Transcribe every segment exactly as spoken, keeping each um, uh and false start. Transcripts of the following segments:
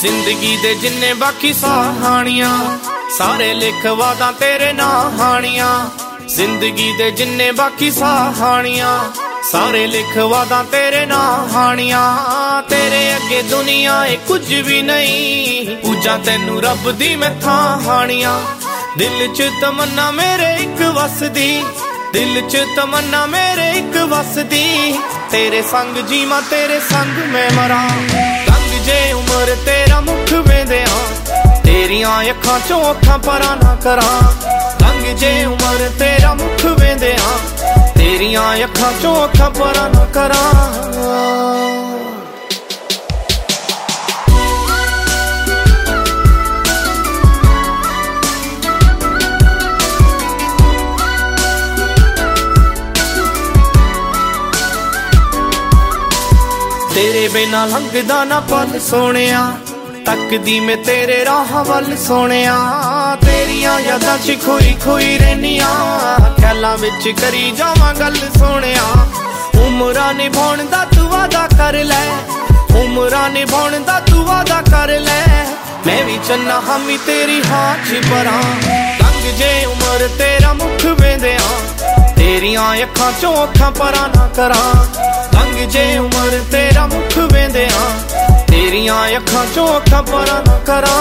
जिंदगी दे जिन्ने बाकी सहानियां सारे लिखवादा तेरे नां हानियां। जिंदगी दे जिन्ने बाकी सहानियां सारे लिखवादा तेरे नां हानियां। तेरे अगे दुनिया ए कुछ भी नहीं, पूजा तेनू रब दी मैं थां हानियां। दिल च तमन्ना मेरे एक वसदी, दिल च तमन्ना मेरे एक वसदी, तेरे संग जीवा तेरे संग मैं मरा। लंघ जे उम्र तेरा मुख वेंदिया, तेरियां अखां चों अखां परा ना करा। लंघ जे उम्र तेरा मुख वेंदिया, तेरियां अखां चों अखां परा ना करा। तेरे बिना लंघदा ना पल सोनिया, तकदी मैं तेरे राह वल सोनिया। तेरियां यादां च खोई खोई रहनिया, ख्यालां विच करी जावां गल सोनिया। उमरां निभाउण दा तू वादा कर लै, उमरां निभाउण दा तू वादा कर लै। मैं भी चन्ना हामी तेरी हां च परां। लंघ जे उमर तेरा मुख वेंदिया, तेरियां अखां चों अखां परा ना करा। लंघ जे उमर तेरा मुख वेंदिया, तेरियां अखां चों अखां परा ना करा।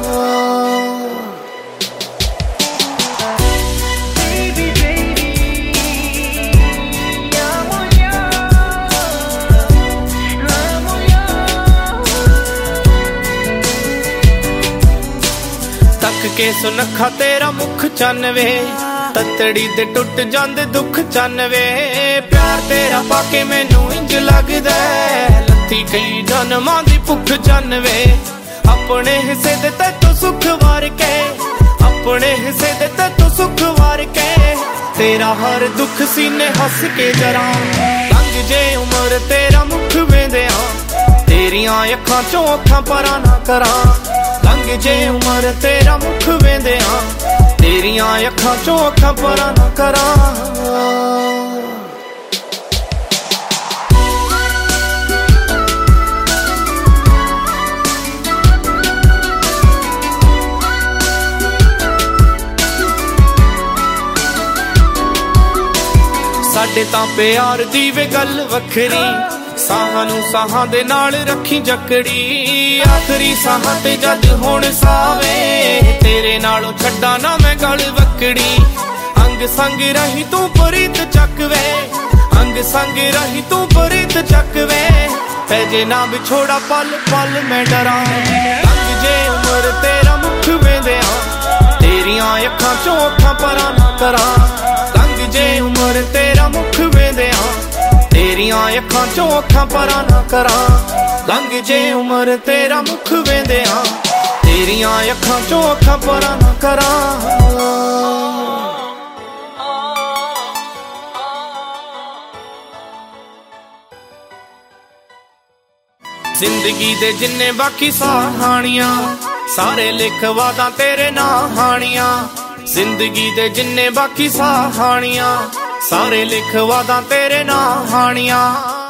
तक के सुनखा तेरा मुख चनवे, ततड़ी ते टुट जांदे दुख चनवे। प्यार तेरा पाके मैनू इंज लगदा, लत्ती कई जन्मां दी भुख चनवे। अपने हिस्से दे तैतों सुख वार के, अपने हिस्से दे तैतों सुख वार के, तेरा हर दुख सीने हस के जरा। लंघ जे उमर तेरा मुख वेंदिया, तेरियां अखां चों अखां परा ना करा। लंघ जे उमर तेरा मुख वेंदिया, तेरियां अखां चों अखां परा ना करा। साडे तां प्यार दी वे गल वखरी, साहां नू साहां दे नाल रखी जकड़ी। आखरी साहां ते जद होण सावे, तेरे नालों छड्डा ना मैं गल वकड़ी। अंग संग रही तू प्रीत चकवे, अंग संग रही तू प्रीत चकवे, पैजे ना विछोड़ा पल पल मैं डरा। लंघ जे उमर तेरा मुख वेंदिया, तेरियां अखां चों अखां परा ना करा। लंघ जे उमर तेरा मुख वेंदिया, तेरियां अखां चों अखां परा ना करा। लंघ जे उमर तेरा मुख वेंदिया, तेरियां अखां चों अखां परा ना करा। जिंदगी दे जिन्ने बाकी सहानियां सारे लिखवादा तेरे नां हानियां। जिंदगी दे जिन्ने बाकी सहानियां सारे लिखवादा तेरे नां हानियां।